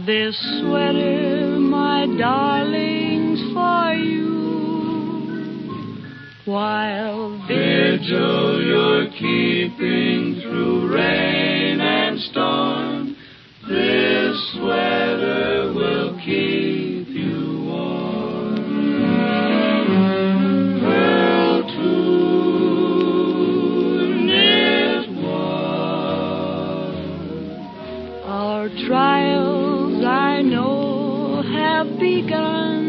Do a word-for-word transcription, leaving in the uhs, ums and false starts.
This sweater, my darling's for you. While vigil you're keeping through rain and storm, this sweater will keep you warm. Pearl tune is warm. Our trials I know have begun.